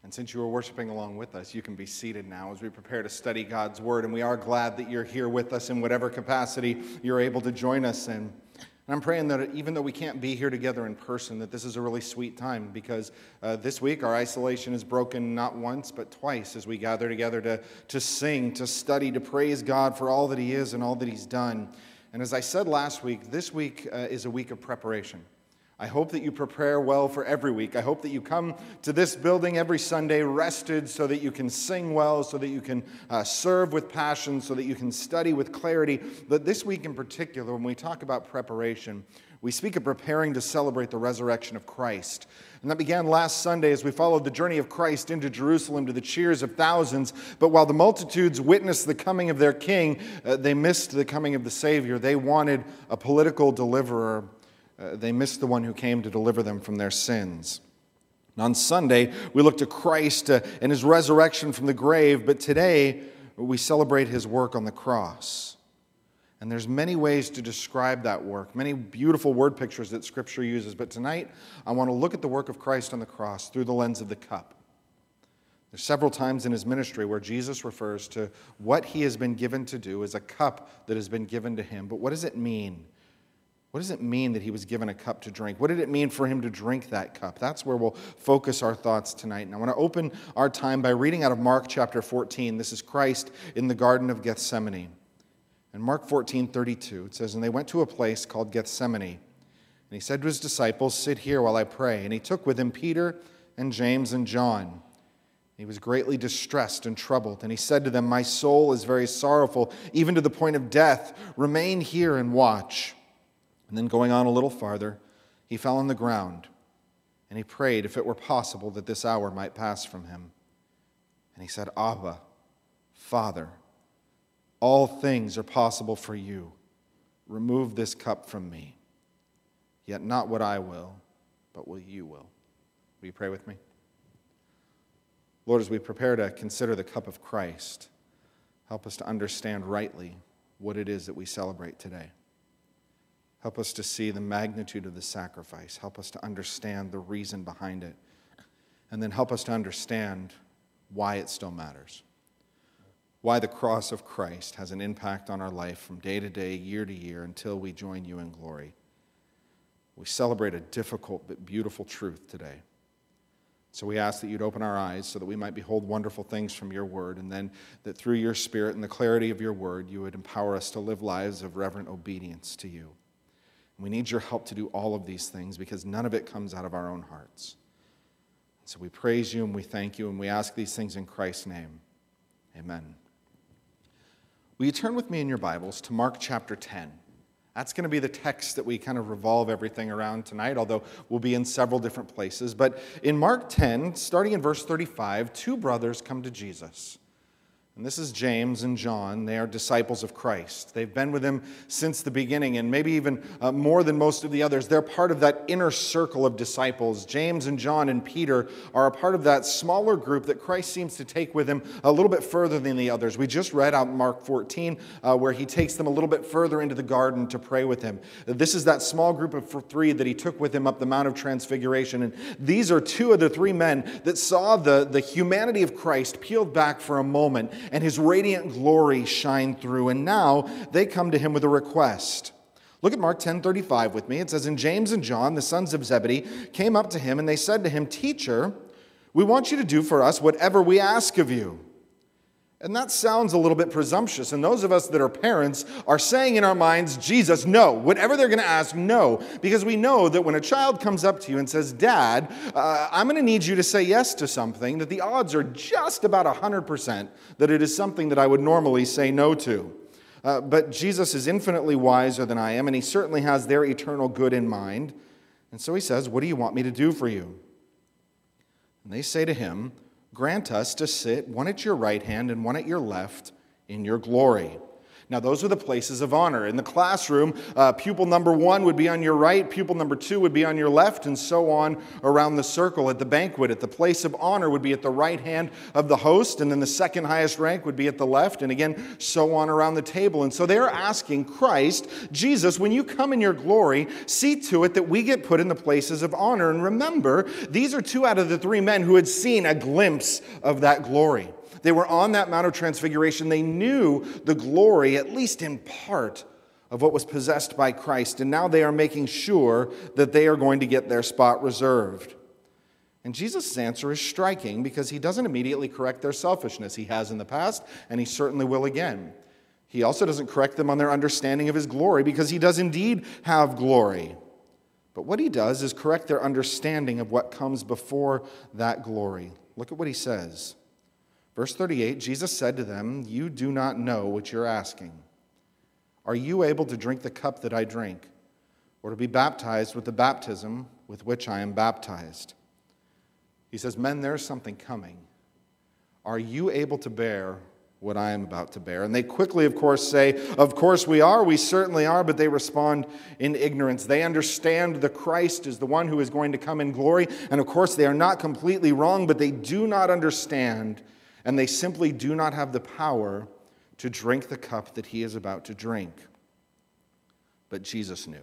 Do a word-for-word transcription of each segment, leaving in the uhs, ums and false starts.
And since you are worshiping along with us, you can be seated now as we prepare to study God's Word. And we are glad that you're here with us in whatever capacity you're able to join us in. And I'm praying that even though we can't be here together in person, that this is a really sweet time, because uh, this week our isolation is broken not once but twice as we gather together to, to sing, to study, to praise God for all that He is and all that He's done. And as I said last week, this week uh, is a week of preparation. I hope that you prepare well for every week. I hope that you come to this building every Sunday rested so that you can sing well, so that you can uh, serve with passion, so that you can study with clarity. But this week in particular, when we talk about preparation, we speak of preparing to celebrate the resurrection of Christ. And that began last Sunday as we followed the journey of Christ into Jerusalem to the cheers of thousands. But while the multitudes witnessed the coming of their king, uh, they missed the coming of the Savior. They wanted a political deliverer. Uh, they missed the one who came to deliver them from their sins. And on Sunday, we look to Christ uh, and His resurrection from the grave, but today we celebrate His work on the cross. And there's many ways to describe that work, many beautiful word pictures that Scripture uses, but tonight I want to look at the work of Christ on the cross through the lens of the cup. There's several times in His ministry where Jesus refers to what He has been given to do as a cup that has been given to Him. But what does it mean? What does it mean that He was given a cup to drink? What did it mean for Him to drink that cup? That's where we'll focus our thoughts tonight. And I want to open our time by reading out of Mark chapter fourteen. This is Christ in the Garden of Gethsemane. In Mark fourteen thirty-two, it says, "And they went to a place called Gethsemane. And He said to His disciples, 'Sit here while I pray.' And He took with Him Peter and James and John. He was greatly distressed and troubled. And He said to them, 'My soul is very sorrowful, even to the point of death. Remain here and watch.' And then going on a little farther, He fell on the ground, and He prayed if it were possible that this hour might pass from Him. And He said, 'Abba, Father, all things are possible for You. Remove this cup from me. Yet not what I will, but what You will.'" Will you pray with me? Lord, as we prepare to consider the cup of Christ, help us to understand rightly what it is that we celebrate today. Help us to see the magnitude of the sacrifice. Help us to understand the reason behind it. And then help us to understand why it still matters. Why the cross of Christ has an impact on our life from day to day, year to year, until we join You in glory. We celebrate a difficult but beautiful truth today. So we ask that You'd open our eyes so that we might behold wonderful things from Your word, and then that through Your Spirit and the clarity of Your word, You would empower us to live lives of reverent obedience to You. We need Your help to do all of these things, because none of it comes out of our own hearts. So we praise You and we thank You, and we ask these things in Christ's name. Amen. Will you turn with me in your Bibles to Mark chapter ten? That's going to be the text that we kind of revolve everything around tonight, although we'll be in several different places. But in Mark ten, starting in verse thirty-five, two brothers come to Jesus. And this is James and John. They are disciples of Christ. They've been with Him since the beginning, and maybe even uh, more than most of the others. They're part of that inner circle of disciples. James and John and Peter are a part of that smaller group that Christ seems to take with Him a little bit further than the others. We just read out Mark fourteen, uh, where He takes them a little bit further into the garden to pray with Him. This is that small group of three that He took with Him up the Mount of Transfiguration. And these are two of the three men that saw the, the humanity of Christ peeled back for a moment, and His radiant glory shine through. And now they come to Him with a request. Look at Mark ten thirty-five with me. It says, "And James and John, the sons of Zebedee, came up to Him, and they said to Him, 'Teacher, we want You to do for us whatever we ask of You.'" And that sounds a little bit presumptuous. And those of us that are parents are saying in our minds, Jesus, no. Whatever they're going to ask, no. Because we know that when a child comes up to you and says, "Dad, uh, I'm going to need you to say yes to something," that the odds are just about one hundred percent that it is something that I would normally say no to. Uh, but Jesus is infinitely wiser than I am, and He certainly has their eternal good in mind. And so He says, "What do you want me to do for you?" And they say to Him, "Grant us to sit one at Your right hand and one at Your left in Your glory." Now, those are the places of honor. In the classroom, uh, pupil number one would be on your right, pupil number two would be on your left, and so on around the circle. At the banquet, at the place of honor would be at the right hand of the host, and then the second highest rank would be at the left, and again, so on around the table. And so they're asking Christ, Jesus, when you come in your glory, see to it that we get put in the places of honor. And remember, these are two out of the three men who had seen a glimpse of that glory. They were on that Mount of Transfiguration. They knew the glory, at least in part, of what was possessed by Christ. And now they are making sure that they are going to get their spot reserved. And Jesus' answer is striking because he doesn't immediately correct their selfishness. He has in the past, and he certainly will again. He also doesn't correct them on their understanding of his glory because he does indeed have glory. But what he does is correct their understanding of what comes before that glory. Look at what he says. Verse thirty-eight, Jesus said to them, "You do not know what you're asking. Are you able to drink the cup that I drink, or to be baptized with the baptism with which I am baptized?" He says, men, there's something coming. Are you able to bear what I am about to bear? And they quickly, of course, say, of course we are, we certainly are, but they respond in ignorance. They understand the Christ is the one who is going to come in glory, and of course they are not completely wrong, but they do not understand, and they simply do not have the power to drink the cup that he is about to drink. But Jesus knew.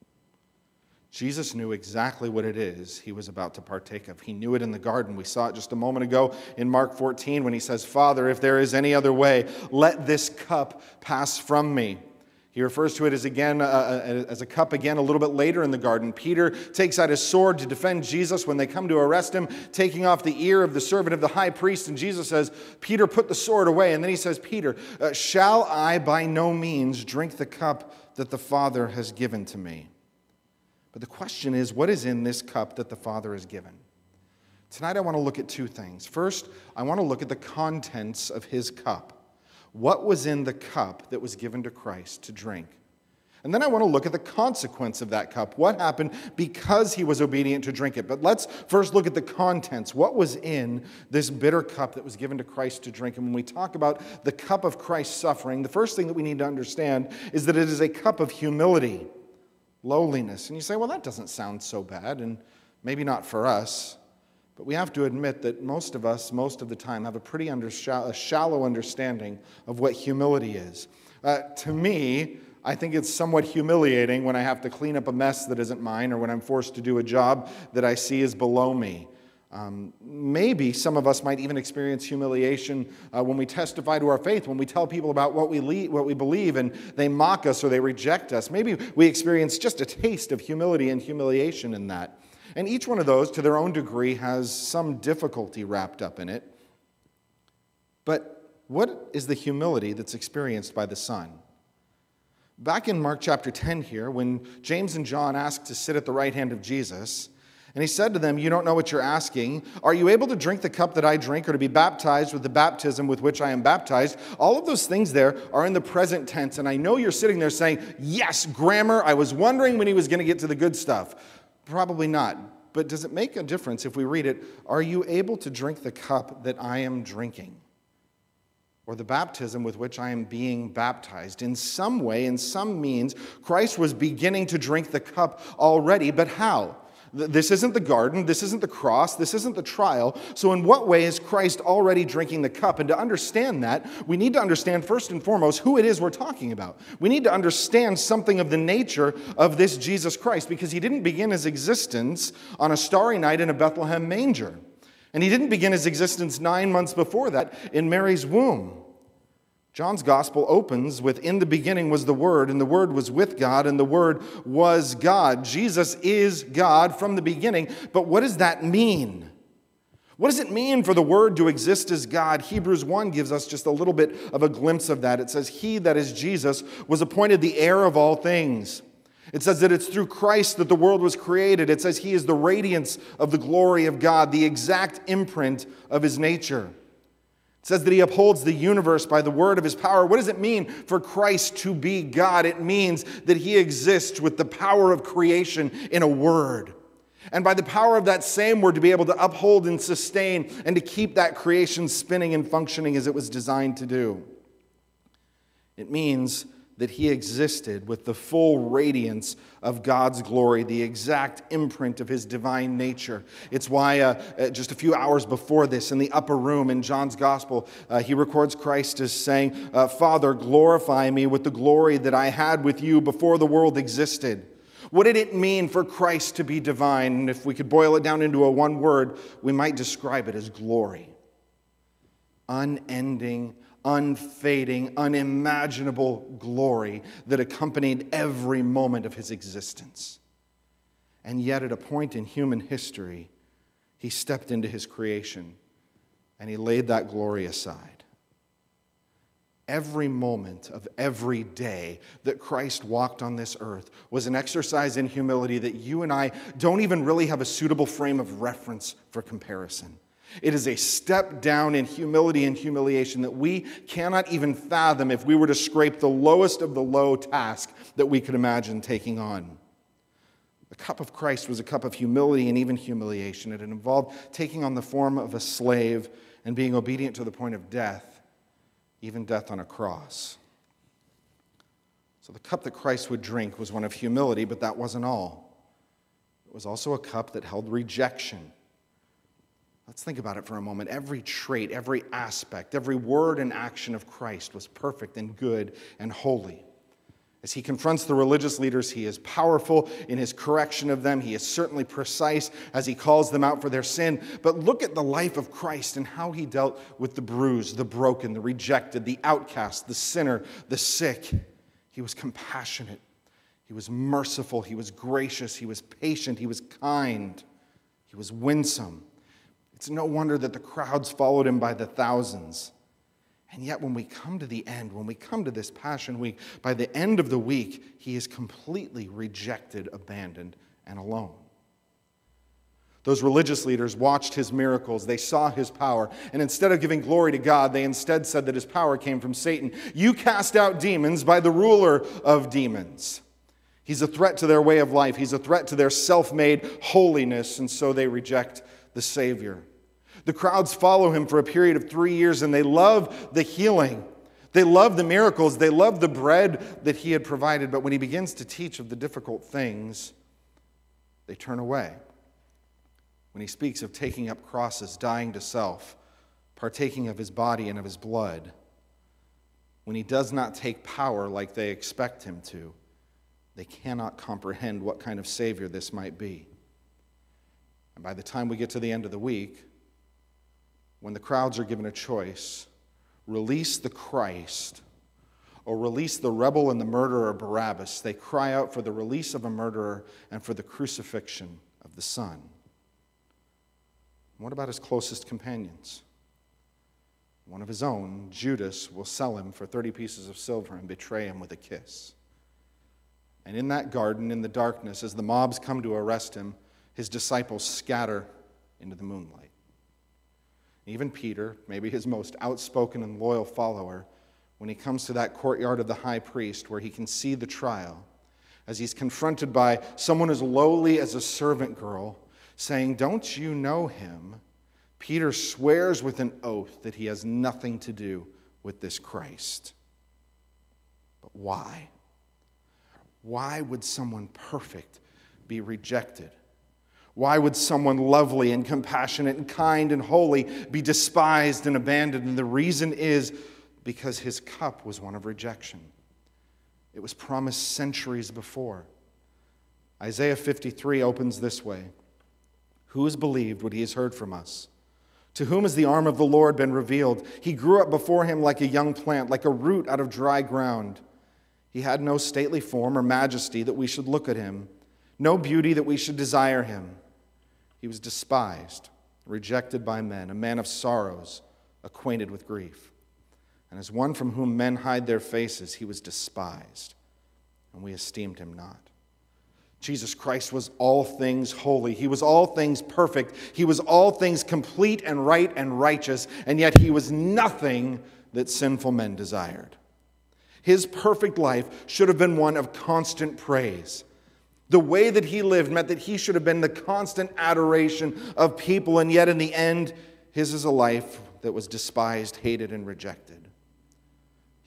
Jesus knew exactly what it is he was about to partake of. He knew it in the garden. We saw it just a moment ago in Mark fourteen when he says, "Father, if there is any other way, let this cup pass from me." He refers to it as again uh, as a cup again a little bit later in the garden. Peter takes out his sword to defend Jesus when they come to arrest him, taking off the ear of the servant of the high priest. And Jesus says, "Peter, put the sword away." And then he says, "Peter, uh, shall I by no means drink the cup that the Father has given to me?" But the question is, what is in this cup that the Father has given? Tonight I want to look at two things. First, I want to look at the contents of his cup. What was in the cup that was given to Christ to drink? And then I want to look at the consequence of that cup. What happened because he was obedient to drink it? But let's first look at the contents. What was in this bitter cup that was given to Christ to drink? And when we talk about the cup of Christ's suffering, the first thing that we need to understand is that it is a cup of humility, lowliness. And you say, well, that doesn't sound so bad, and maybe not for us. But we have to admit that most of us, most of the time, have a pretty under, a shallow understanding of what humility is. Uh, to me, I think it's somewhat humiliating when I have to clean up a mess that isn't mine, or when I'm forced to do a job that I see is below me. Um, maybe some of us might even experience humiliation uh, when we testify to our faith, when we tell people about what we le- what we believe, and they mock us or they reject us. Maybe we experience just a taste of humility and humiliation in that. And each one of those, to their own degree, has some difficulty wrapped up in it. But what is the humility that's experienced by the Son? Back in Mark chapter ten here, when James and John asked to sit at the right hand of Jesus, and he said to them, "You don't know what you're asking. Are you able to drink the cup that I drink, or to be baptized with the baptism with which I am baptized?" All of those things there are in the present tense, and I know you're sitting there saying, "Yes, grammar, I was wondering when he was going to get to the good stuff." Probably not. But does it make a difference if we read it, "Are you able to drink the cup that I am drinking, or the baptism with which I am being baptized?" In some way, in some means, Christ was beginning to drink the cup already, but how? This isn't the garden, this isn't the cross, this isn't the trial. So in what way is Christ already drinking the cup? And to understand that, we need to understand first and foremost who it is we're talking about. We need to understand something of the nature of this Jesus Christ, because he didn't begin his existence on a starry night in a Bethlehem manger. And he didn't begin his existence nine months before that in Mary's womb. John's gospel opens with, "In the beginning was the Word, and the Word was with God, and the Word was God." Jesus is God from the beginning. But what does that mean? What does it mean for the Word to exist as God? Hebrews one gives us just a little bit of a glimpse of that. It says, "He," that is Jesus, "was appointed the heir of all things." It says that it's through Christ that the world was created. It says he is the radiance of the glory of God, the exact imprint of his nature. It says that he upholds the universe by the word of his power. What does it mean for Christ to be God? It means that he exists with the power of creation in a word. And by the power of that same word to be able to uphold and sustain and to keep that creation spinning and functioning as it was designed to do. It means that he existed with the full radiance of God's glory, the exact imprint of his divine nature. It's why uh, just a few hours before this, in the upper room in John's Gospel, uh, he records Christ as saying, uh, Father, glorify me with the glory that I had with you before the world existed. What did it mean for Christ to be divine? And if we could boil it down into a one word, we might describe it as glory. Unending, unfading, unimaginable glory that accompanied every moment of his existence. And yet at a point in human history, he stepped into his creation and he laid that glory aside. Every moment of every day that Christ walked on this earth was an exercise in humility that you and I don't even really have a suitable frame of reference for comparison. It is a step down in humility and humiliation that we cannot even fathom if we were to scrape the lowest of the low task that we could imagine taking on. The cup of Christ was a cup of humility and even humiliation. It involved taking on the form of a slave and being obedient to the point of death, even death on a cross. So the cup that Christ would drink was one of humility, but that wasn't all. It was also a cup that held rejection. Let's think about it for a moment. Every trait, every aspect, every word and action of Christ was perfect and good and holy. As he confronts the religious leaders, he is powerful in his correction of them. He is certainly precise as he calls them out for their sin. But look at the life of Christ and how he dealt with the bruised, the broken, the rejected, the outcast, the sinner, the sick. He was compassionate. He was merciful. He was gracious. He was patient. He was kind. He was winsome. It's no wonder that the crowds followed him by the thousands. And yet when we come to the end, when we come to this Passion Week, by the end of the week, he is completely rejected, abandoned, and alone. Those religious leaders watched his miracles. They saw his power. And instead of giving glory to God, they instead said that his power came from Satan. You cast out demons by the ruler of demons. He's a threat to their way of life. He's a threat to their self-made holiness, and so they reject the Savior. The crowds follow him for a period of three years, and they love the healing. They love the miracles. They love the bread that he had provided. But when he begins to teach of the difficult things, they turn away. When he speaks of taking up crosses, dying to self, partaking of his body and of his blood, when he does not take power like they expect him to, they cannot comprehend what kind of Savior this might be. And by the time we get to the end of the week, when the crowds are given a choice, release the Christ or release the rebel and the murderer Barabbas, they cry out for the release of a murderer and for the crucifixion of the Son. What about his closest companions? One of his own, Judas, will sell him for thirty pieces of silver and betray him with a kiss. And in that garden, in the darkness, as the mobs come to arrest him, his disciples scatter into the moonlight. Even Peter, maybe his most outspoken and loyal follower, when he comes to that courtyard of the high priest where he can see the trial, as he's confronted by someone as lowly as a servant girl, saying, "Don't you know him?" Peter swears with an oath that he has nothing to do with this Christ. But why? Why would someone perfect be rejected? Why would someone lovely and compassionate and kind and holy be despised and abandoned? And the reason is because his cup was one of rejection. It was promised centuries before. Isaiah fifty-three opens this way: Who has believed what he has heard from us? To whom has the arm of the Lord been revealed? He grew up before him like a young plant, like a root out of dry ground. He had no stately form or majesty that we should look at him, no beauty that we should desire him. He was despised, rejected by men, a man of sorrows, acquainted with grief. And as one from whom men hide their faces, he was despised, and we esteemed him not. Jesus Christ was all things holy. He was all things perfect. He was all things complete and right and righteous, and yet he was nothing that sinful men desired. His perfect life should have been one of constant praise. The way that he lived meant that he should have been the constant adoration of people, and yet in the end, his is a life that was despised, hated, and rejected.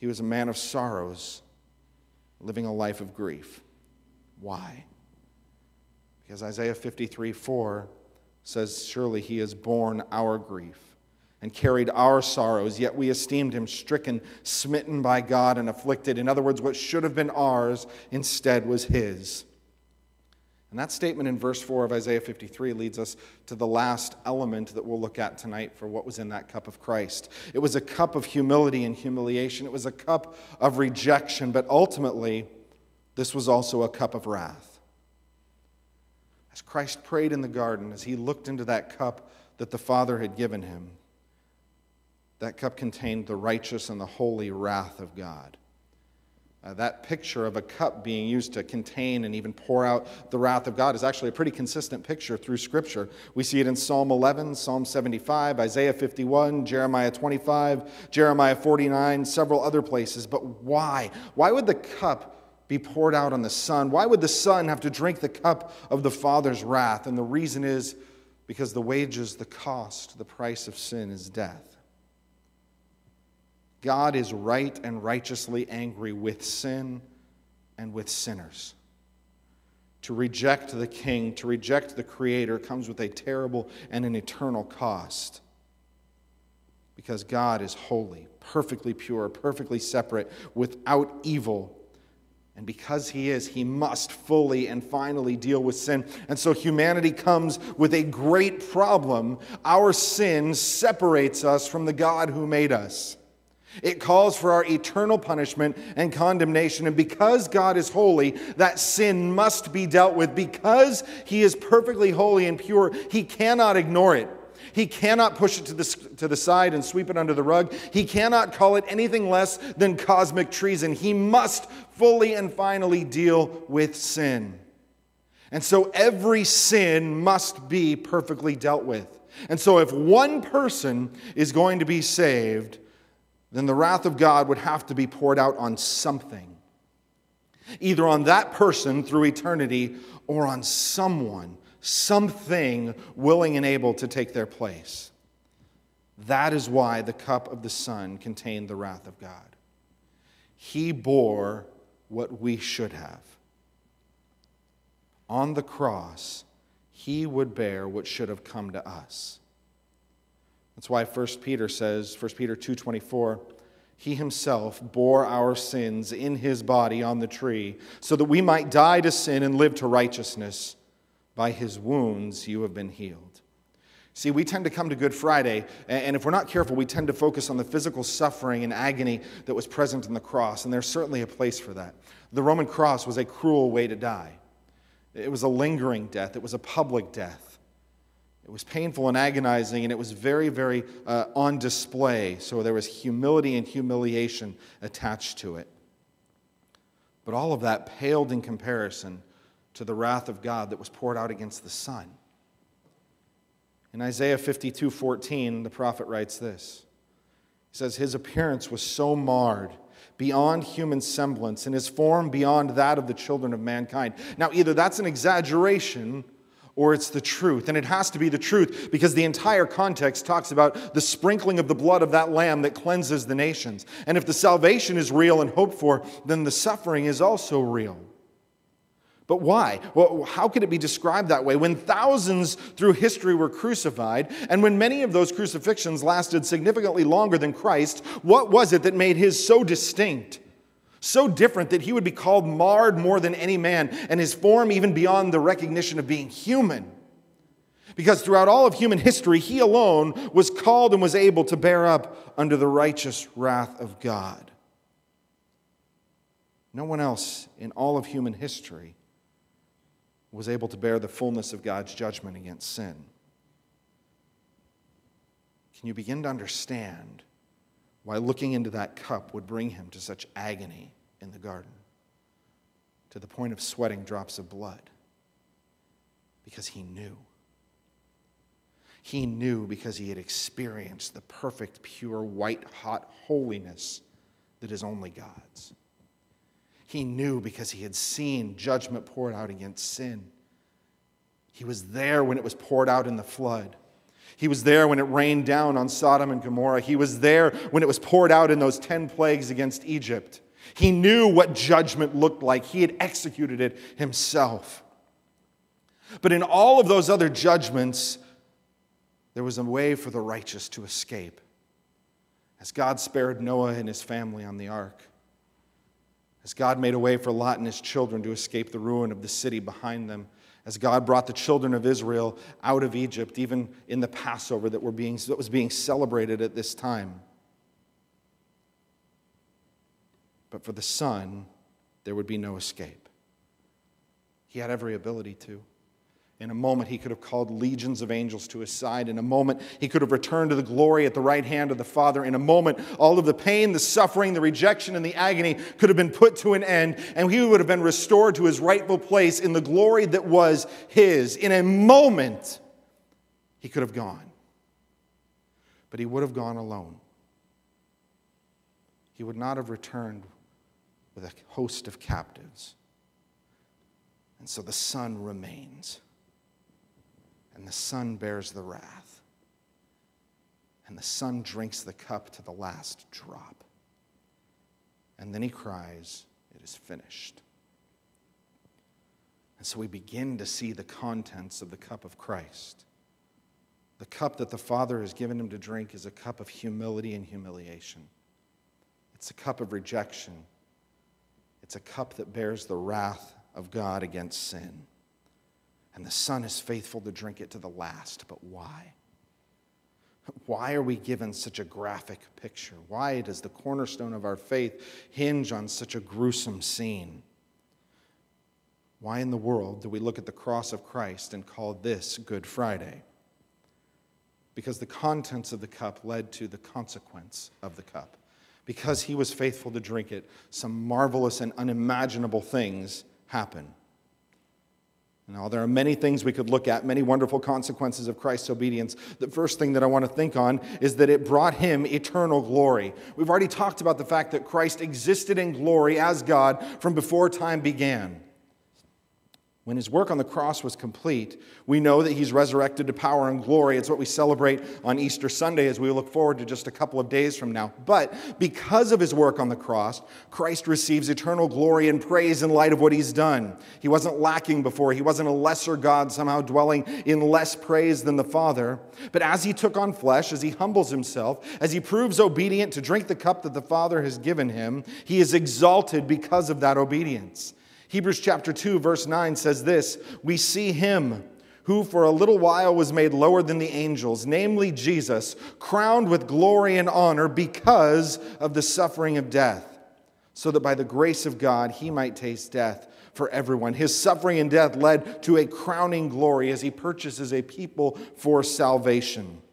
He was a man of sorrows, living a life of grief. Why? Because Isaiah fifty-three four says, surely he has borne our grief and carried our sorrows, yet we esteemed him stricken, smitten by God, and afflicted. In other words, what should have been ours instead was his. And that statement in verse four of Isaiah fifty-three leads us to the last element that we'll look at tonight for what was in that cup of Christ. It was a cup of humility and humiliation. It was a cup of rejection, but ultimately, this was also a cup of wrath. As Christ prayed in the garden, as he looked into that cup that the Father had given him, that cup contained the righteous and the holy wrath of God. Uh, that picture of a cup being used to contain and even pour out the wrath of God is actually a pretty consistent picture through Scripture. We see it in Psalm eleven, Psalm seventy-five, Isaiah fifty-one, Jeremiah twenty-five, Jeremiah forty-nine, several other places. But why? Why would the cup be poured out on the Son? Why would the Son have to drink the cup of the Father's wrath? And the reason is because the wages, the cost, the price of sin is death. God is right and righteously angry with sin and with sinners. To reject the King, to reject the Creator, comes with a terrible and an eternal cost. Because God is holy, perfectly pure, perfectly separate, without evil. And because he is, he must fully and finally deal with sin. And so humanity comes with a great problem. Our sin separates us from the God who made us. It calls for our eternal punishment and condemnation. And because God is holy, that sin must be dealt with. Because he is perfectly holy and pure, he cannot ignore it. He cannot push it to the, to the side and sweep it under the rug. He cannot call it anything less than cosmic treason. He must fully and finally deal with sin. And so every sin must be perfectly dealt with. And so if one person is going to be saved, then the wrath of God would have to be poured out on something. Either on that person through eternity or on someone, something willing and able to take their place. That is why the cup of the Son contained the wrath of God. He bore what we should have. On the cross, he would bear what should have come to us. That's why First Peter says, First Peter two twenty-four, he himself bore our sins in his body on the tree, so that we might die to sin and live to righteousness. By his wounds you have been healed. See, we tend to come to Good Friday, and if we're not careful, we tend to focus on the physical suffering and agony that was present in the cross, and there's certainly a place for that. The Roman cross was a cruel way to die. It was a lingering death. It was a public death. It was painful and agonizing, and it was very, very uh, on display. So there was humility and humiliation attached to it. But all of that paled in comparison to the wrath of God that was poured out against the Son. In Isaiah fifty-two fourteen, the prophet writes this. He says, his appearance was so marred, beyond human semblance, and his form beyond that of the children of mankind. Now, either that's an exaggeration or it's the truth. And it has to be the truth because the entire context talks about the sprinkling of the blood of that lamb that cleanses the nations. And if the salvation is real and hoped for, then the suffering is also real. But why? Well, how could it be described that way when thousands through history were crucified, and when many of those crucifixions lasted significantly longer than Christ? What was it that made his so distinct? So different that he would be called marred more than any man, and his form even beyond the recognition of being human. Because throughout all of human history, he alone was called and was able to bear up under the righteous wrath of God. No one else in all of human history was able to bear the fullness of God's judgment against sin. Can you begin to understand why looking into that cup would bring him to such agony in the garden, to the point of sweating drops of blood? Because he knew. He knew because he had experienced the perfect, pure, white-hot holiness that is only God's. He knew because he had seen judgment poured out against sin. He was there when it was poured out in the flood. He was there when it rained down on Sodom and Gomorrah. He was there when it was poured out in those ten plagues against Egypt. He knew what judgment looked like. He had executed it himself. But in all of those other judgments, there was a way for the righteous to escape. As God spared Noah and his family on the ark, as God made a way for Lot and his children to escape the ruin of the city behind them, as God brought the children of Israel out of Egypt, even in the Passover that, were being, that was being celebrated at this time. But for the Son, there would be no escape. He had every ability to. In a moment, he could have called legions of angels to his side. In a moment, he could have returned to the glory at the right hand of the Father. In a moment, all of the pain, the suffering, the rejection, and the agony could have been put to an end, and he would have been restored to his rightful place in the glory that was his. In a moment, he could have gone. But he would have gone alone. He would not have returned with a host of captives. And so the Son remains. And the Son bears the wrath. And the Son drinks the cup to the last drop. And then he cries, "It is finished." And so we begin to see the contents of the cup of Christ. The cup that the Father has given him to drink is a cup of humility and humiliation. It's a cup of rejection. It's a cup that bears the wrath of God against sin. And the Son is faithful to drink it to the last. But why? Why are we given such a graphic picture? Why does the cornerstone of our faith hinge on such a gruesome scene? Why in the world do we look at the cross of Christ and call this Good Friday? Because the contents of the cup led to the consequence of the cup. Because he was faithful to drink it, some marvelous and unimaginable things happen. Now, there are many things we could look at, many wonderful consequences of Christ's obedience. The first thing that I want to think on is that it brought him eternal glory. We've already talked about the fact that Christ existed in glory as God from before time began. When his work on the cross was complete, we know that he's resurrected to power and glory. It's what we celebrate on Easter Sunday as we look forward to just a couple of days from now. But because of his work on the cross, Christ receives eternal glory and praise in light of what he's done. He wasn't lacking before. He wasn't a lesser God somehow dwelling in less praise than the Father. But as he took on flesh, as he humbles himself, as he proves obedient to drink the cup that the Father has given him, he is exalted because of that obedience. Hebrews chapter two, verse nine says this, "We see him who for a little while was made lower than the angels, namely Jesus, crowned with glory and honor because of the suffering of death, so that by the grace of God he might taste death for everyone." His suffering and death led to a crowning glory as he purchases a people for salvation.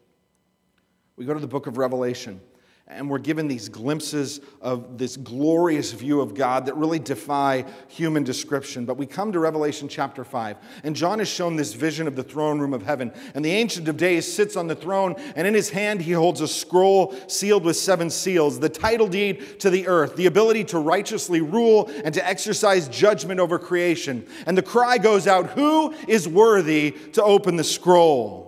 We go to the book of Revelation. And we're given these glimpses of this glorious view of God that really defy human description. But we come to Revelation chapter five, and John is shown this vision of the throne room of heaven. And the Ancient of Days sits on the throne, and in his hand he holds a scroll sealed with seven seals, the title deed to the earth, the ability to righteously rule and to exercise judgment over creation. And the cry goes out, "Who is worthy to open the scroll?"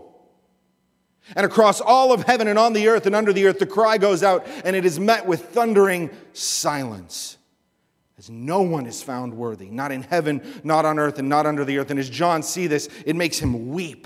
And across all of heaven and on the earth and under the earth, the cry goes out, and it is met with thundering silence, as no one is found worthy, not in heaven, not on earth, and not under the earth. And as John sees this, it makes him weep.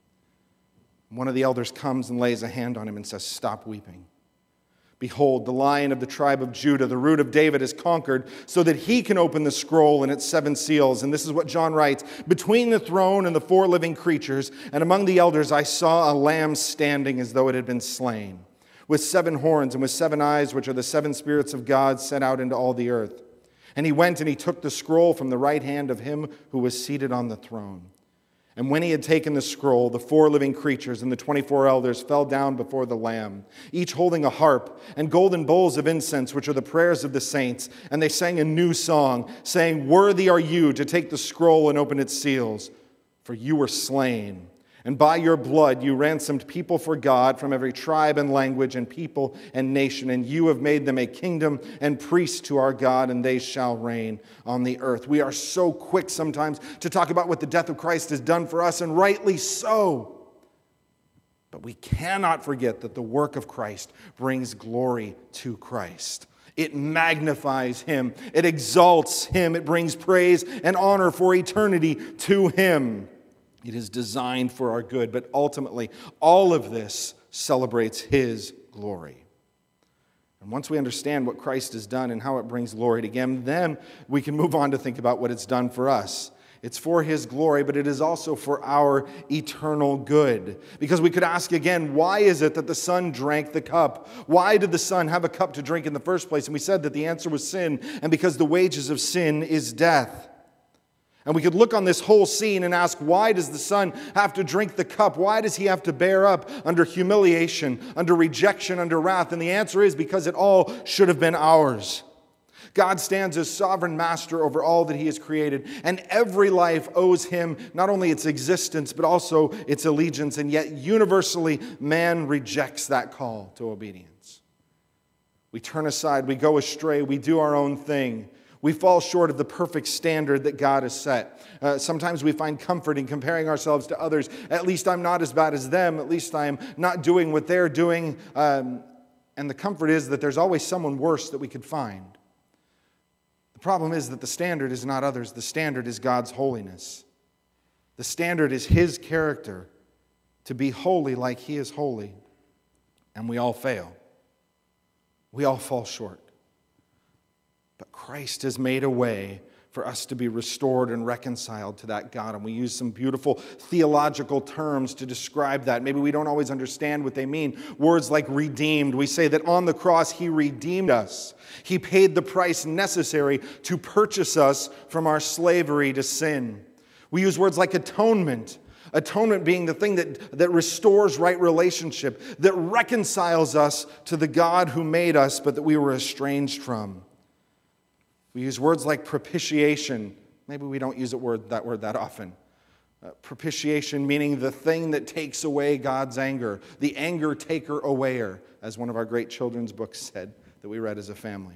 One of the elders comes and lays a hand on him and says, "Stop weeping. Behold, the Lion of the tribe of Judah, the Root of David, is conquered so that he can open the scroll and its seven seals." And this is what John writes, "Between the throne and the four living creatures, and among the elders, I saw a lamb standing as though it had been slain, with seven horns and with seven eyes, which are the seven spirits of God sent out into all the earth. And he went and he took the scroll from the right hand of him who was seated on the throne. And when he had taken the scroll, the four living creatures and the twenty-four elders fell down before the Lamb, each holding a harp and golden bowls of incense, which are the prayers of the saints. And they sang a new song, saying, 'Worthy are you to take the scroll and open its seals, for you were slain. And by your blood you ransomed people for God from every tribe and language and people and nation. And you have made them a kingdom and priests to our God, and they shall reign on the earth.'" We are so quick sometimes to talk about what the death of Christ has done for us, and rightly so. But we cannot forget that the work of Christ brings glory to Christ. It magnifies him. It exalts him. It brings praise and honor for eternity to him. It is designed for our good, but ultimately, all of this celebrates his glory. And once we understand what Christ has done and how it brings glory to him, then we can move on to think about what it's done for us. It's for his glory, but it is also for our eternal good. Because we could ask again, why is it that the Son drank the cup? Why did the Son have a cup to drink in the first place? And we said that the answer was sin, and because the wages of sin is death. And we could look on this whole scene and ask, why does the Son have to drink the cup? Why does he have to bear up under humiliation, under rejection, under wrath? And the answer is because it all should have been ours. God stands as sovereign master over all that he has created, and every life owes him not only its existence, but also its allegiance, and yet universally man rejects that call to obedience. We turn aside, we go astray, we do our own thing. We fall short of the perfect standard that God has set. Uh, sometimes we find comfort in comparing ourselves to others. At least I'm not as bad as them. At least I'm not doing what they're doing. Um, and the comfort is that there's always someone worse that we could find. The problem is that the standard is not others. The standard is God's holiness. The standard is his character, to be holy like he is holy. And we all fail. We all fall short. But Christ has made a way for us to be restored and reconciled to that God. And we use some beautiful theological terms to describe that. Maybe we don't always understand what they mean. Words like redeemed. We say that on the cross he redeemed us. He paid the price necessary to purchase us from our slavery to sin. We use words like atonement. Atonement being the thing that, that restores right relationship, that reconciles us to the God who made us, but that we were estranged from. We use words like propitiation. Maybe we don't use that word that, word that often. Uh, propitiation meaning the thing that takes away God's anger, the anger taker awayer, as one of our great children's books said that we read as a family.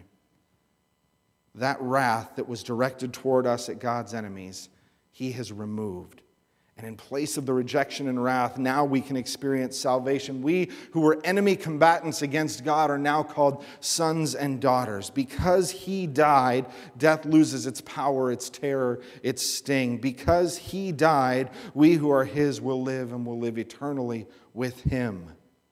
That wrath that was directed toward us at God's enemies, he has removed. And in place of the rejection and wrath, now we can experience salvation. We who were enemy combatants against God are now called sons and daughters. Because he died, death loses its power, its terror, its sting. Because he died, we who are his will live and will live eternally with him.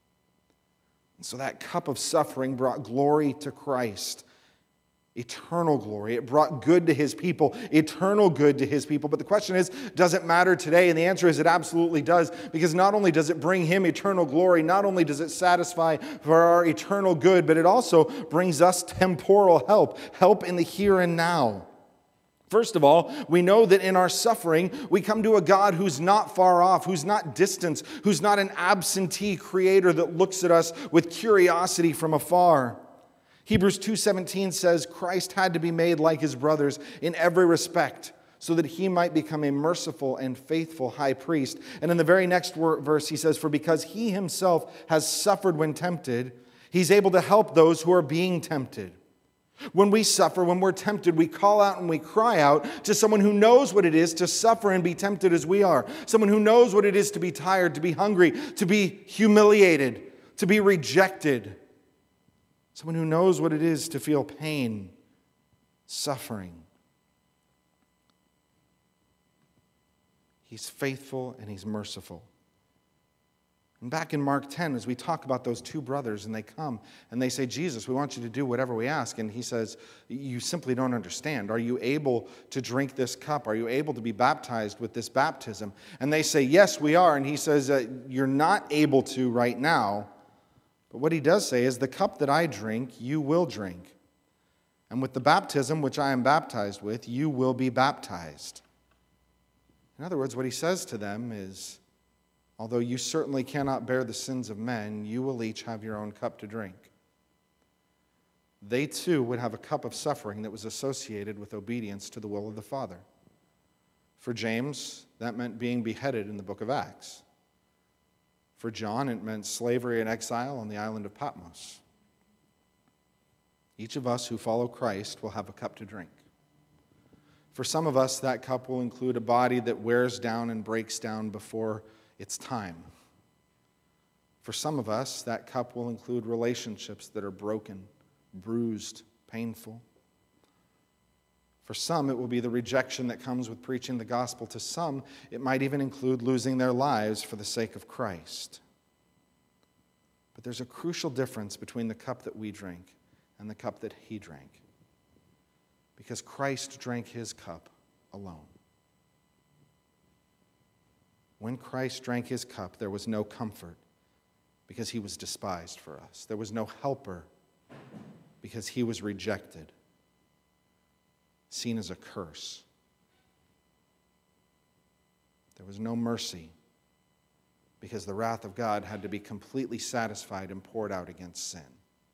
And so that cup of suffering brought glory to Christ. Eternal glory. It brought good to his people, eternal good to his people. But the question is, does it matter today? And the answer is it absolutely does, because not only does it bring him eternal glory, not only does it satisfy for our eternal good, but it also brings us temporal help, help in the here and now. First of all, we know that in our suffering, we come to a God who's not far off, who's not distant, who's not an absentee creator that looks at us with curiosity from afar. Hebrews two seventeen says Christ had to be made like his brothers in every respect so that he might become a merciful and faithful high priest. And in the very next verse he says, for because he himself has suffered when tempted, he's able to help those who are being tempted. When we suffer, when we're tempted, we call out and we cry out to someone who knows what it is to suffer and be tempted as we are. Someone who knows what it is to be tired, to be hungry, to be humiliated, to be rejected. Someone who knows what it is to feel pain, suffering. He's faithful and he's merciful. And back in Mark ten, as we talk about those two brothers, and they come and they say, Jesus, we want you to do whatever we ask. And he says, you simply don't understand. Are you able to drink this cup? Are you able to be baptized with this baptism? And they say, yes, we are. And he says, uh, you're not able to right now. But what he does say is, the cup that I drink, you will drink. And with the baptism which I am baptized with, you will be baptized. In other words, what he says to them is, although you certainly cannot bear the sins of men, you will each have your own cup to drink. They too would have a cup of suffering that was associated with obedience to the will of the Father. For James, that meant being beheaded in the book of Acts. For John, it meant slavery and exile on the island of Patmos. Each of us who follow Christ will have a cup to drink. For some of us, that cup will include a body that wears down and breaks down before its time. For some of us, that cup will include relationships that are broken, bruised, painful. For some, it will be the rejection that comes with preaching the gospel. To some, it might even include losing their lives for the sake of Christ. But there's a crucial difference between the cup that we drink and the cup that he drank. Because Christ drank his cup alone. When Christ drank his cup, there was no comfort because he was despised for us. There was no helper because he was rejected, seen as a curse. There was no mercy because the wrath of God had to be completely satisfied and poured out against sin.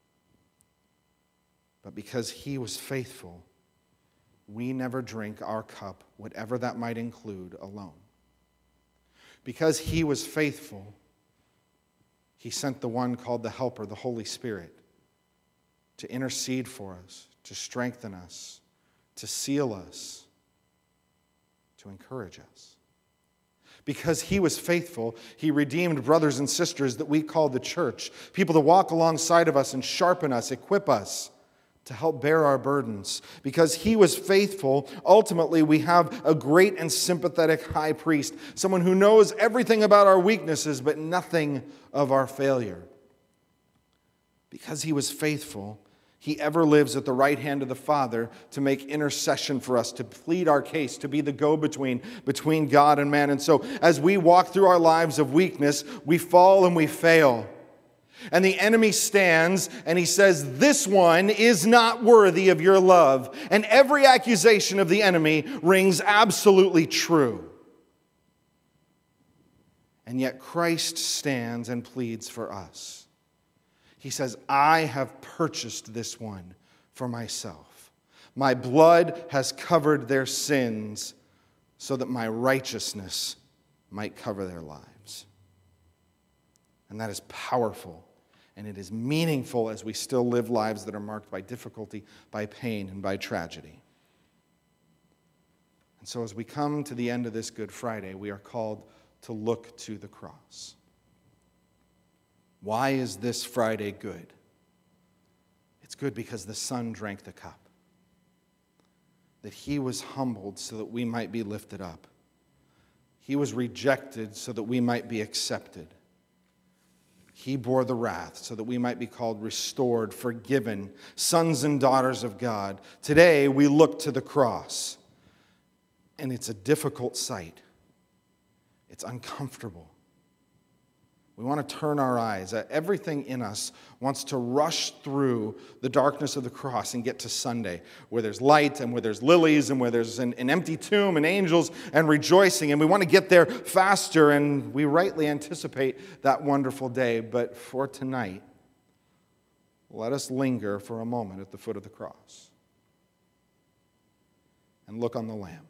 But because he was faithful, we never drink our cup, whatever that might include, alone. Because he was faithful, he sent the one called the Helper, the Holy Spirit, to intercede for us, to strengthen us, to seal us, to encourage us. Because he was faithful, he redeemed brothers and sisters that we call the church, people to walk alongside of us and sharpen us, equip us, to help bear our burdens. Because he was faithful, ultimately we have a great and sympathetic high priest, someone who knows everything about our weaknesses but nothing of our failure. Because he was faithful, he ever lives at the right hand of the Father to make intercession for us, to plead our case, to be the go-between between God and man. And so as we walk through our lives of weakness, we fall and we fail. And the enemy stands and he says, this one is not worthy of your love. And every accusation of the enemy rings absolutely true. And yet Christ stands and pleads for us. He says, I have purchased this one for myself. My blood has covered their sins so that my righteousness might cover their lives. And that is powerful. And it is meaningful as we still live lives that are marked by difficulty, by pain, and by tragedy. And so as we come to the end of this Good Friday, we are called to look to the cross. Why is this Friday good? It's good because the Son drank the cup. That he was humbled so that we might be lifted up. He was rejected so that we might be accepted. He bore the wrath so that we might be called restored, forgiven, sons and daughters of God. Today we look to the cross, and it's a difficult sight. It's uncomfortable. We want to turn our eyes. Everything in us wants to rush through the darkness of the cross and get to Sunday, where there's light and where there's lilies and where there's an, an empty tomb and angels and rejoicing. And we want to get there faster, and we rightly anticipate that wonderful day. But for tonight, let us linger for a moment at the foot of the cross and look on the Lamb,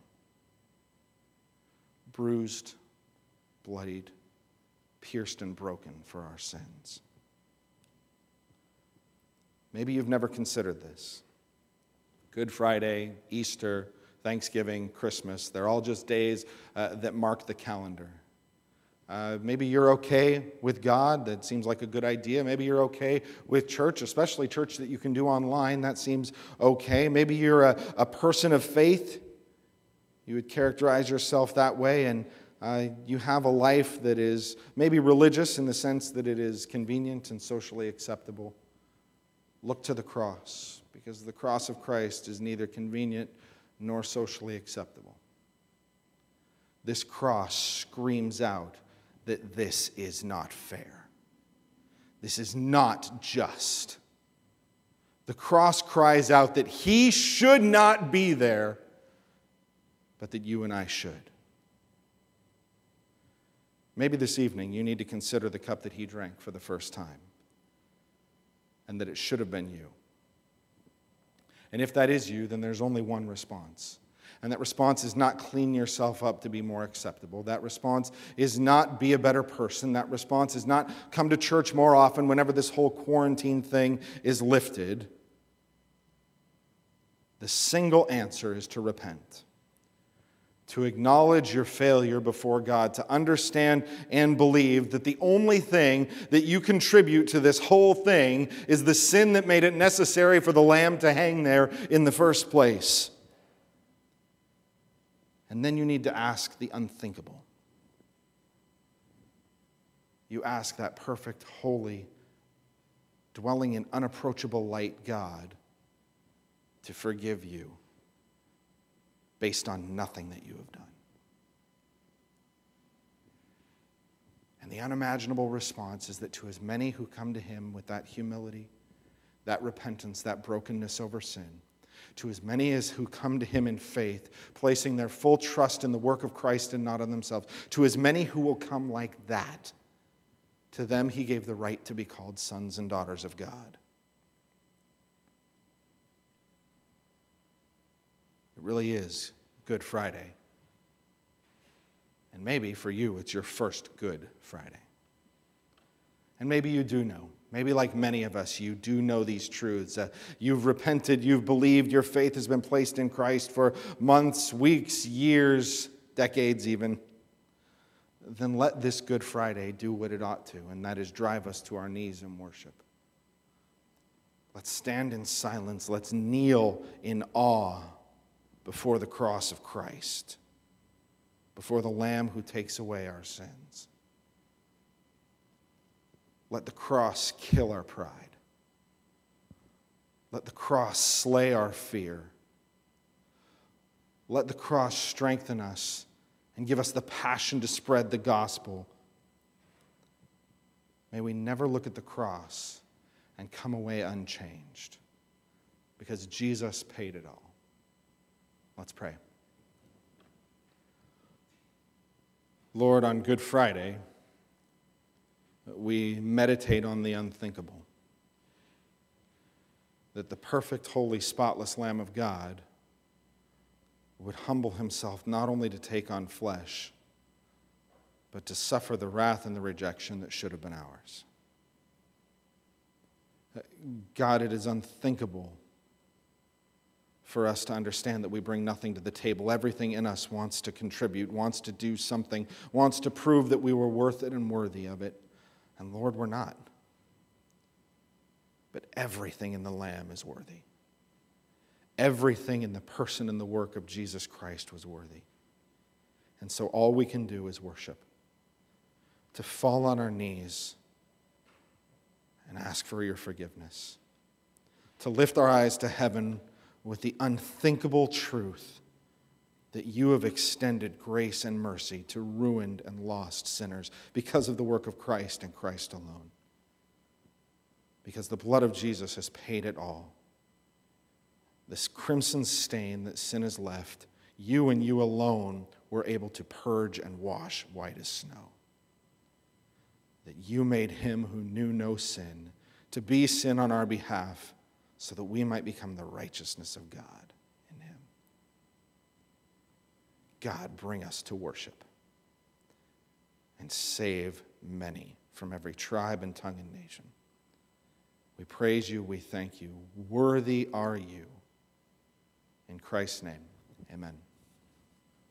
bruised, bloodied, pierced and broken for our sins. Maybe you've never considered this. Good Friday, Easter, Thanksgiving, Christmas, they're all just days uh, that mark the calendar. Uh, maybe you're okay with God. That seems like a good idea. Maybe you're okay with church, especially church that you can do online. That seems okay. Maybe you're a, a person of faith. You would characterize yourself that way, and Uh, you have a life that is maybe religious in the sense that it is convenient and socially acceptable. Look to the cross, because the cross of Christ is neither convenient nor socially acceptable. This cross screams out that this is not fair. This is not just. The cross cries out that he should not be there, but that you and I should. Maybe this evening you need to consider the cup that he drank for the first time, and that it should have been you. And if that is you, then there's only one response. And that response is not clean yourself up to be more acceptable. That response is not be a better person. That response is not come to church more often whenever this whole quarantine thing is lifted. The single answer is to repent. to acknowledge your failure before God, to understand and believe that the only thing that you contribute to this whole thing is the sin that made it necessary for the lamb to hang there in the first place. And then you need to ask the unthinkable. You ask that perfect, holy, dwelling in unapproachable light God to forgive you based on nothing that you have done. And the unimaginable response is that to as many who come to him with that humility, that repentance, that brokenness over sin, to as many as who come to him in faith, placing their full trust in the work of Christ and not on themselves, to as many who will come like that, to them he gave the right to be called sons and daughters of God. It really is Good Friday. And maybe for you, it's your first Good Friday. And maybe you do know. Maybe like many of us, you do know these truths. Uh, you've repented, you've believed, your faith has been placed in Christ for months, weeks, years, decades even. Then let this Good Friday do what it ought to, and that is drive us to our knees in worship. Let's stand in silence. Let's kneel in awe before the cross of Christ, before the Lamb who takes away our sins. Let the cross kill our pride. Let the cross slay our fear. Let the cross strengthen us and give us the passion to spread the gospel. May we never look at the cross and come away unchanged, because Jesus paid it all. Let's pray. Lord, on Good Friday, we meditate on the unthinkable. That the perfect, holy, spotless Lamb of God would humble himself not only to take on flesh, but to suffer the wrath and the rejection that should have been ours. God, it is unthinkable for us to understand that we bring nothing to the table. Everything in us wants to contribute, wants to do something, wants to prove that we were worth it and worthy of it. And Lord, we're not. But everything in the Lamb is worthy. Everything in the person and the work of Jesus Christ was worthy. And so all we can do is worship. To fall on our knees and ask for your forgiveness. To lift our eyes to heaven with the unthinkable truth that you have extended grace and mercy to ruined and lost sinners because of the work of Christ and Christ alone. Because the blood of Jesus has paid it all. This crimson stain that sin has left, you and you alone were able to purge and wash white as snow. That you made him who knew no sin to be sin on our behalf so that we might become the righteousness of God in him. God, bring us to worship and save many from every tribe and tongue and nation. We praise you, we thank you. Worthy are you. In Christ's name, amen.